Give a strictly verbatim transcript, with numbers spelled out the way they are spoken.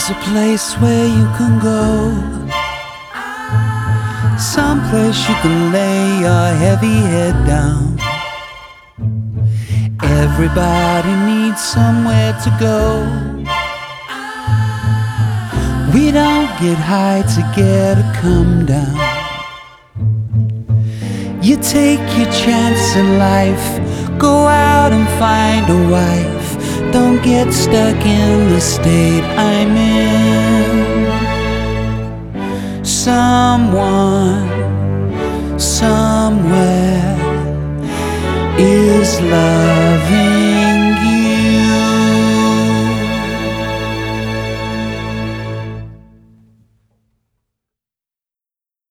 There's a place where you can go, someplace you can lay your heavy head down. Everybody needs somewhere to go. We don't get high to get a come down. You take your chance in life, go out and find a wife. Don't get stuck in the state I'm in. Someone, somewhere is love.